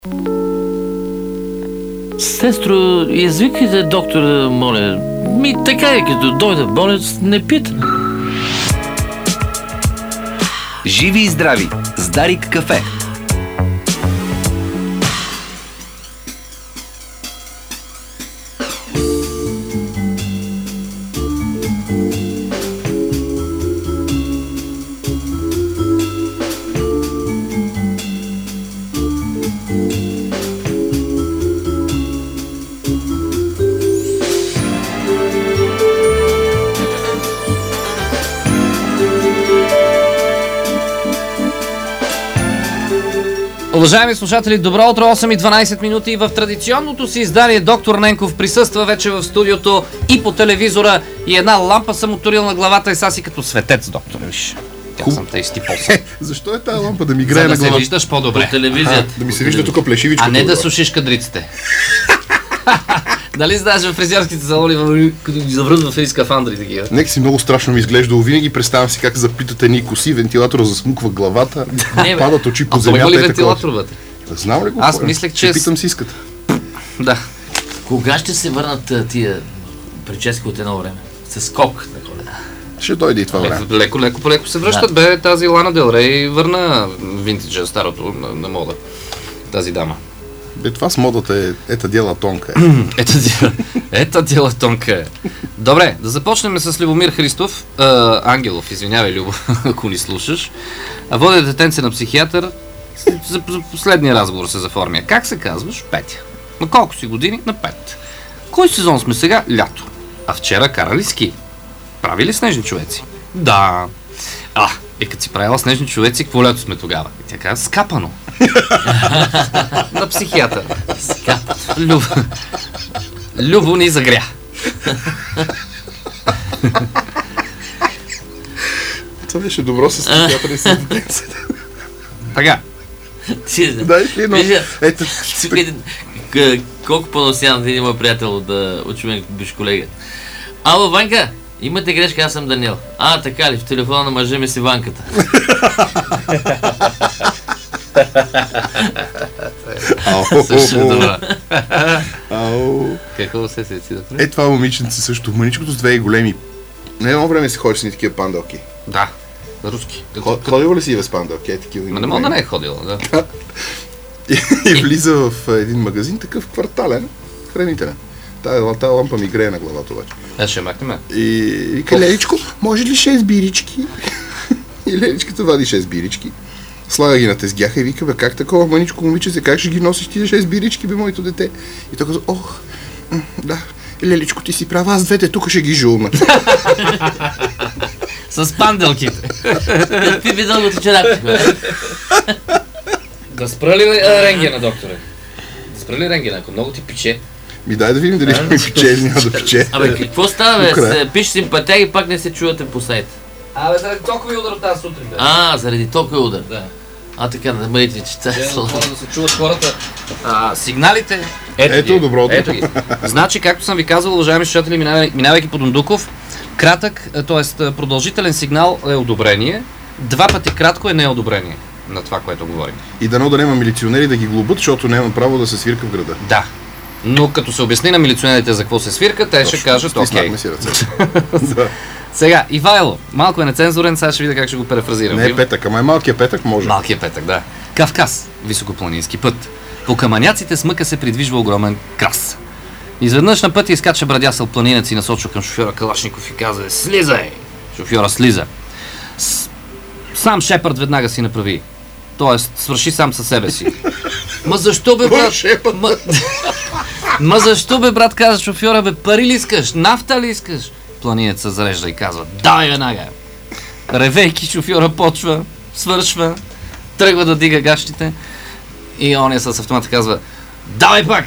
Сестро, извикайте доктора, моля. Така е, като дойде болец, не пита. Живи и здрави с Дарик кафе. Уважаеми слушатели, добро утро, 8:12 минути. В традиционното си издание доктор Ненков присъства вече в студиото и по телевизора и една лампа съм отурил на главата и са си като светец, доктор. Виж, тя съм те изтипоса. Защо е тази лампа да ми грее на главата? За да се виждаш по-добре. По телевизията. Да ми се вижда тук плешивичкото. А не да сушиш кадриците. Дали знаеш в фризьорските салони, като ги завръзват в едни скафандри такива? Нека си много страшно ми изглежда. Винаги представям си как заплитат едни коси, вентилатора засмуква главата, падат очи по земята. Има ли и вентилатор вътре? Знам ли го? Аз мислех, че... Питам си иската. Да. Кога ще се върнат тия прически от едно време? С скок на Коледа. Ще дойде и това време. Леко се връщат. Бе, тази Лана Дел Рей върна винтиджа, старото на мода. Тази дама. Бе, това с модата е ета дела тонка. Ета дела тонка е. Добре, да започнем с Любомир Христов. Ангелов, извинявай, Любо, ако ни слушаш. Водя детенце на психиатър. За последния разговор се заформя. Как се казваш? Петя. На колко си години? На 5. Кой сезон сме сега? Лято. А вчера карали ски. Прави ли снежни човеци? Да. Като си правила снежни човеци, какво лято сме тогава? И тя казва, скапано. На психиатър. Любо ни загря. Това беше добро с психиатъра и с детенцата. Така. Дай ли едно? Ето. Колко по-носян един мой приятел от Шумен, биш колега. Ало, Ванка, имате грешка, аз съм Даниел. Така ли, в телефона на мъжа ми си Ванката. Също е добра. Какво се си да Това момиченце също. Маничкото с две големи. На едно време си ходиш с ни такива пандалки. Да, руски. Ходила ли си без пандалки? Не мога да не е ходила, да. И влиза в един магазин, такъв квартален, хранителен. Тая лампа ми грее на главата обаче. Ще махнем. И вика, Леличко, може ли 6 бирички? И Леличката вади 6 бирички. Слага ги на тезгяха и вика, как такова маничко момиче, как ще ги носиш ти 6 бирички, моето дете? И той казва, да, Леличко, ти си права, аз двете тук ще ги жулна. С панделките. Какви би дългото черапче, Да спра ли рентгена, докторе? Да спра ли рентгена, ако много ти пече? Дай да видим дали ще ми пече или няма да пече. Какво става, бе? Пиш симпатия и пак не се чувате по сайт. Заради токови удар тази сутрин, бе. Заради токови удар. Да. Така, да мърите, че това е слабо. Да се чуват хората. Сигналите. Ето доброто. Ето ги. Значи, както съм ви казал, уважаеми слушатели, минавайки по Дондуков, кратък, т.е. продължителен сигнал е одобрение, 2 пъти кратко е неодобрение на това, което говорим. И дано да няма милиционери да ги глобят, защото няма право да се свирка в града. Да. Но като се обясни на милиционерите за какво се свирка, те ще кажат окей. Сега, Ивайло, малко е нецензурен, сега ще видя как ще го перефразирам. Не е петък, ама малкият петък може. Малкият петък, да. Кавказ, високопланински път. По камъняците с мъка се придвижва огромен крас. Изведнъж на пътя изкача брадясъл планинец и насочва към шофьора Калашников и каза: слизай! Шофьора слиза. Сам Шепард веднага си направи. Тоест, свърши сам със себе си. Ма защо бе, брат? Ма защо бе, брат, каза шофьора, бе, пари ли искаш? Нафта ли искаш? Планинец се зарежда и казва: давай веднага! Ревейки, шофьора почва, свършва, тръгва да дига гащите и оня с автомата казва: давай пак!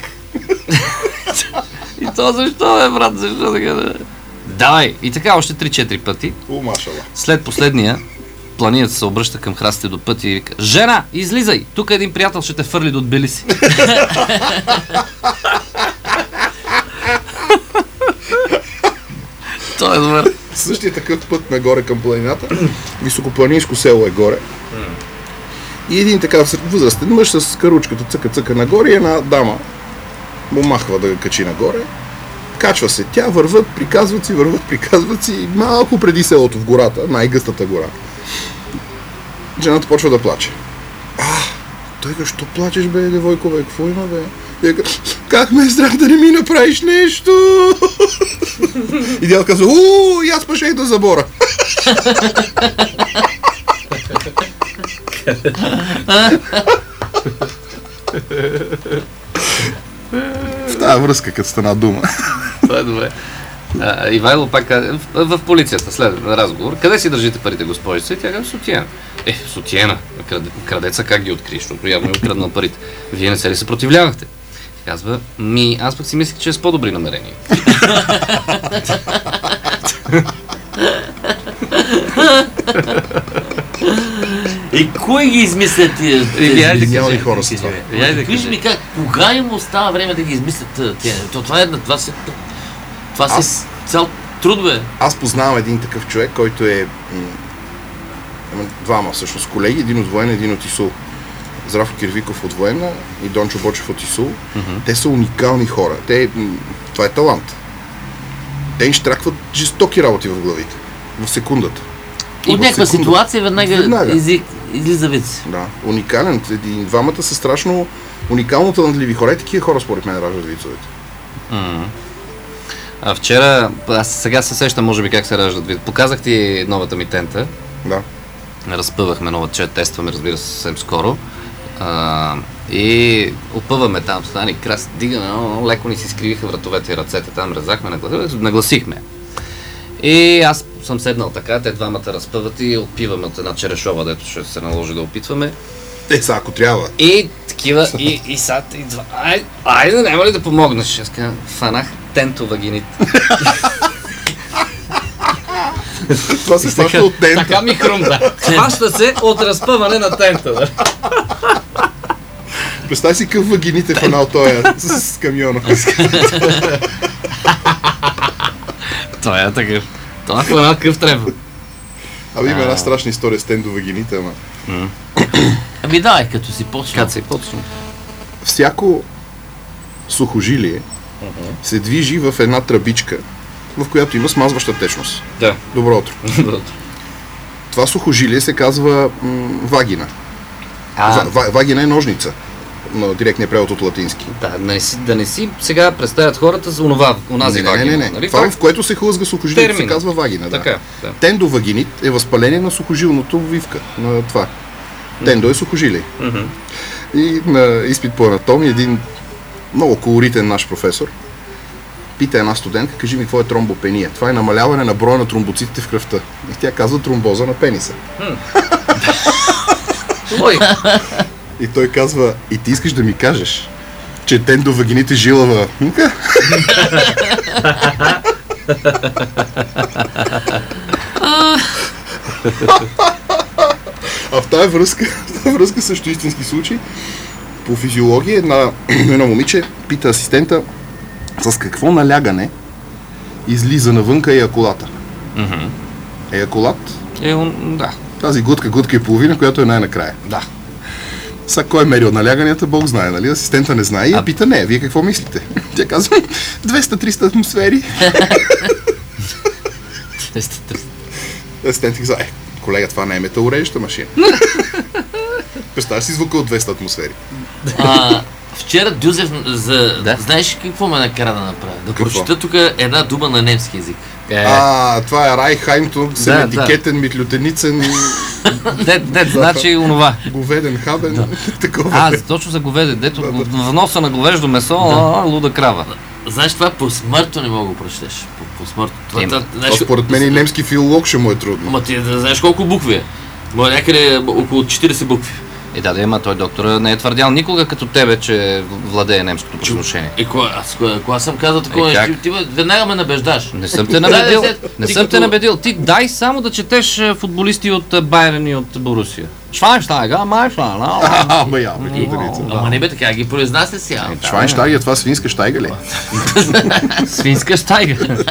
И то защо, бе, брат, защо така? Давай! И така още 3-4 пъти. След последния, планинец се обръща към храстите до пътя и вика: жена, излизай! Тук един приятел ще те фърли до Тбилиси. Той е добър. Същия такъв път нагоре към планината. Високопланинско село е горе. И един такъв възрастен мъж с каручката цъка нагоре и една дама му махва да качи нагоре. Качва се тя, върват, приказват си, малко преди селото в гората, най-гъстата гора. Жената почва да плаче. Той казва, що плачеш, бе, девойко, бе, какво има, бе? И казва, как ме е страх да не ми направиш нещо? И дядо казва, и аз пашех до забора. В тази връзка, като стана дума. Това е добре. Ивайло пак в полицията след разговор. Къде си държите парите, госпожица? И тя казва, сутиена. Сутиена. Крадеца как ги откри, защото явно ми откраднал парите. Вие не се ли съпротивлявахте? Казва, аз пък си мислех, че е с по-добри намерения. И кой ги измислят тези? Няма ли хора с това? Виж ми как, кога им остава време да ги измислят тези? Това си цял труд, бе. Аз познавам един такъв човек, който е двама всъщност колеги, един от Военна, един от ИСУЛ. Здравко Кирвиков от Военна и Дончо Бочев от ИСУЛ. Те са уникални хора. Това е талант. Те инштракват жестоки работи в главите. В секундата. От някаква ситуация веднага излиза виц. Да, уникален. Двамата са страшно уникално талантливи хора. Такива хора според мен раждат вицовете. А вчера, аз сега се сещам може би как се раждат вицовете. Показах ти новата ми тента. Да. Разпъвахме нова, че тестваме, разбира се, съвсем скоро. И опъваме там, стани крас, дигаме, леко ни си скривиха вратовете и ръцете, там резахме, нагласихме. И аз съм седнал така, те двамата разпъват и опиваме от една черешова, дето ще се наложи да опитваме. Са, ако трябва. И такива, и сад, и два. Айде, няма ли да помогнеш? Аз казвам, фанах тенто вагинит. Това се хваща от тента. Така ми хрумда. Хваща се от разпъване на тента. Представи си къв вагините фанал той с камиона. Той е такъв. Това е фанал къв трябва. Има една страшна история с тендо вагините, ама... Давай, като си почна. Всяко сухожилие се движи в една тръбичка, в която има смазваща течност. Да. Добро утро. Това сухожилие се казва вагина. Вагина е ножница, на директния превод от латински. Да не си сега представят хората за онази вагина. Не. Нали? Това, в което се хлъзга сухожилието, се казва вагина. Така, да. Тендовагинит е възпаление на сухожилното вивка. На това. Тендо е сухожилие. И на изпит по анатомия един много колоритен наш професор пита една студентка, кажи ми какво е тромбопения. Това е намаляване на броя на тромбоцитите в кръвта. И тя казва тромбоза на пениса. И той казва, и ти искаш да ми кажеш, че тендовагините жила в... А в тази връзка също истински случай, по физиология едно момиче пита асистента с какво налягане излиза навънка еякулата. Еякулат? Да. Тази глътка и половина, която е най-накрая. Да. Сега кой е мерил наляганията, Бог знае, нали? Асистента не знае и пита, не, вие какво мислите? Тя казва, 200-300 атмосфери. 200-300. Асистентът казва, колега, това не е металорежеща машина. Представяш си звука от 200 атмосфери. Вчера Дюзев, знаеш какво ме накара да направя? Да прочита тук една дума на немски език. Това е Райхаймто, семетикетен, митлютеницен... Значи онова. Говеден хабен, такова. Точно за говеден, дето в носа на говеждо месо, луда крава. Знаеш, това по-смъртно не мога да прочетеш. По-смъртно. Според мен и немски филолог ще му е трудно. Ма ти да знаеш колко букви е? Някъде около 40 букви. Ама той доктора не е твърдял никога като тебе, че владее немското произношение. Кога съм казал такова нещо, ти веднага ме набеждаш. Не съм те набедил. Ти дай само да четеш футболисти от Байерн и от Борусия. Швайнштайгер, Майнштайгер. Ама не бе така, ги произнася си. Швайнштайгер, това свинска штайга ли? Свинска штайга.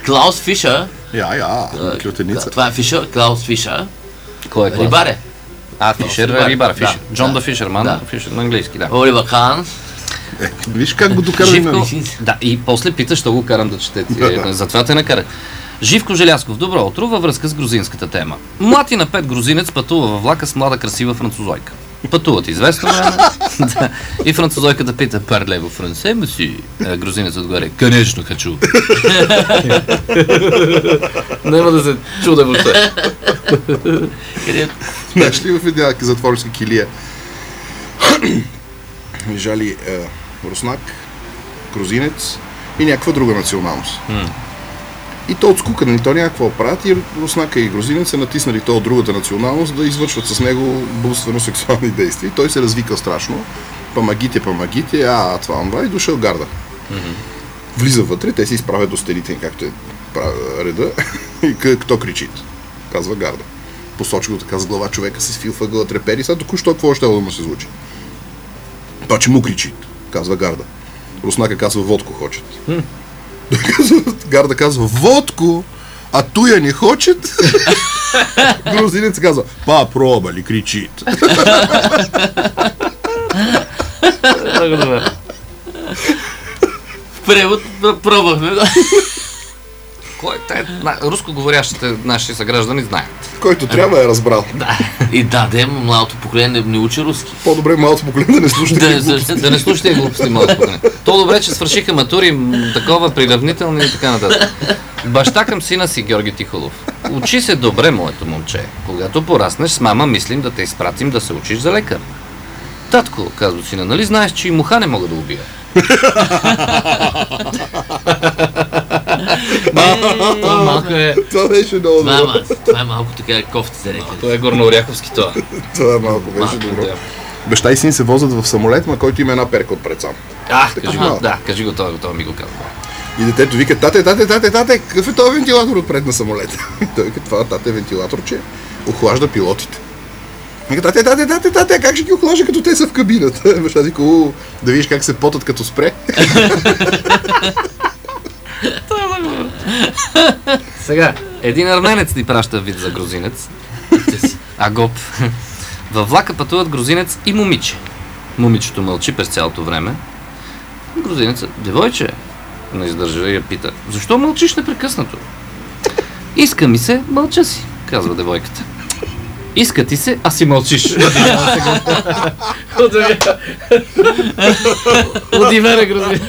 Клаус Фишер. Клютеница. Това е Фишер, Клаус Фишер. Кой е Клаус? Рибаре. Фишер е рибар. Фишер. Джон да Фишерман. Да. Фишер на английски, да. Оливър Кан. Виж как го докарали на... Да, и после пита, що го карам да чете. Затова те накара. Живко Желязков, добро утро, във връзка с грузинската тема. Млад и на 5 грузинец пътува във влака с млада красива французойка. Пътуват известно време. Да. И французойката пита, парле во франсе, си? Грузинец отгоре, конечно хочу. Няма да се чуда въобще. Знаеш ли в една затворска килия лежали руснак, грузинец и някаква друга националност. И то от скукане, то някакво правят и руснака и грузинец са натиснали то от другата националност да извършват с него булствено сексуални действия. И той се развикал страшно. Помагите, това и дошъл гарда. Влиза вътре, те се изправят до стените, както е реда. И кто кричи? Казва гарда. Посочи го така с глава, човека се свил въгъла, трепери. Сега току-що какво ще да му се случи? Това, че му кричи, казва гарда. Руснака казва, водко хочет. Гарда казва, водко, а туя не хочет. Грузинец казва, проба ли, кричит. В превод пробвахме. Кой те рускоговорящите наши съграждани знаят. Който трябва е разбрал. И младото поколение не учи руски. По-добре малото поколение да не слушате. Да не слушате глупости малото поколение. То добре, че свършиха матури, такова приравнителни и така нататък. Баща към сина си, Георги Тихолов. Учи се добре, моето момче. Когато пораснеш с мама, мислим да те изпратим да се учиш за лекар. Татко, казва сина, нали знаеш, че и муха не мога да убия? Това беше много добро. Това е малко така кофти за река. Това е горнооряховски това. Това малко беше добро. Баща и син се возят в самолет, на който има една перка отпред сам. Кажи го това ми го казва. И детето вика, тате, какъв е този вентилатор отпред на самолета? Той вика, това тате вентилаторче охлажда пилотите. Вика, тате, как ще ги охлажда, като те са в кабината? Баща вика, да видиш как се потат като спре. Сега, един арменец ни праща вид за грузинец. Агоп. Във влака пътуват грузинец и момиче. Момичето мълчи през цялото време. Грузинецът, девойче, не издържа и я пита, защо мълчиш непрекъснато? Иска ми се, мълча си, казва девойката. Иска ти се, а си мълчиш. Удивена грузинец.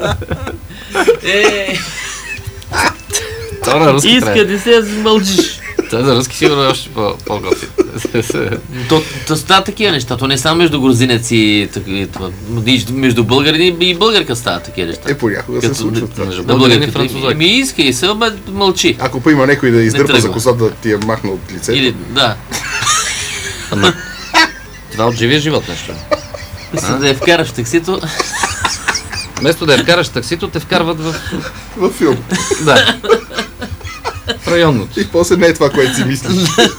Иска ти се, а си мълчиш. Това за руски сигурно е още по-готин. То става такива неща. То не само между грузинец и между българин и българка става такива неща. Понякога се случва това. Между българин и французойка. Иска и се, ама мълчи. Ако има някой да издърпа за косата, да ти я махна от лицето. Или, да. Това от живия живот нещо. Мисля да я вкараш в таксито. Вместо да я вкараш в таксито, те вкарват в филм. Да. В районното. И после не е това, което си мислиш.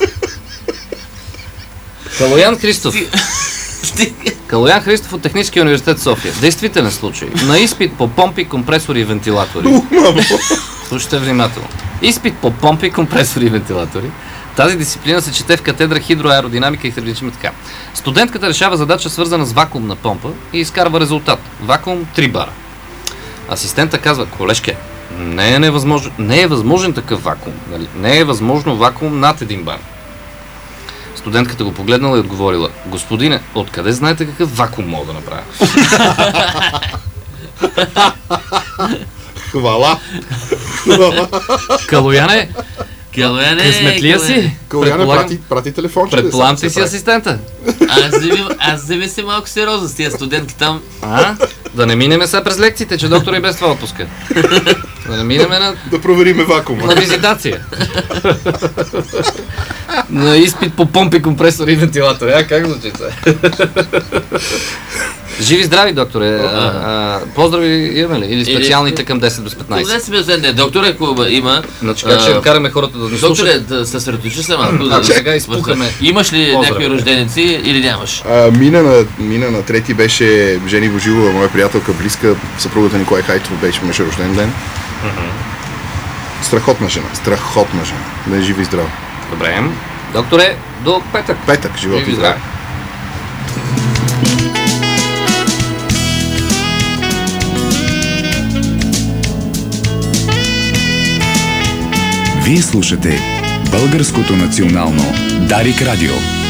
Калоян Христов. Калоян Христов от Техническия университет София. Действителен случай. На изпит по помпи, компресори и вентилатори. Слушайте внимателно. Изпит по помпи, компресори и вентилатори. Тази дисциплина се чете в катедра хидроаеродинамика и хидравлична така. Студентката решава задача, свързана с вакуумна помпа и изкарва резултат. Вакуум 3 бара. Асистента казва, колежке, не е възможен такъв вакуум. Нали? Не е възможно вакуум над 1 бар. Студентката го погледнала и отговорила, господине, откъде знаете какъв вакуум мога да направя? Хвала! Калояне, късметлия си? Калояне прати телефон. Предполагам си асистента. Аз зависи малко сериозно с тия студентки там. Да не минеме сега през лекциите, че доктор и без това отпуска. Да не минеме да провериме вакуума. На визитация. На изпит по помпи, компресори и вентилатори. Как звучи това? Живи здрави, докторе. Поздрави имаме ли? Или специалните към 10 до 15? 10 без 10. Докторе, ако има... Значи как ще караме хората да ни слушат? Докторе, да се съсредоточи се малко. Сега изпухаме. Имаш ли някакви рожденици или нямаш? Мина на трети беше Жени Божилова, моя приятелка, близка, съпругата Николай Хайтов имаше рожден ден. Страхотна жена. Да е жива и здрава. Добре. Докторе, до петък. Петък, живот и Живи здраве. Вие слушате Българското национално Дарик Радио.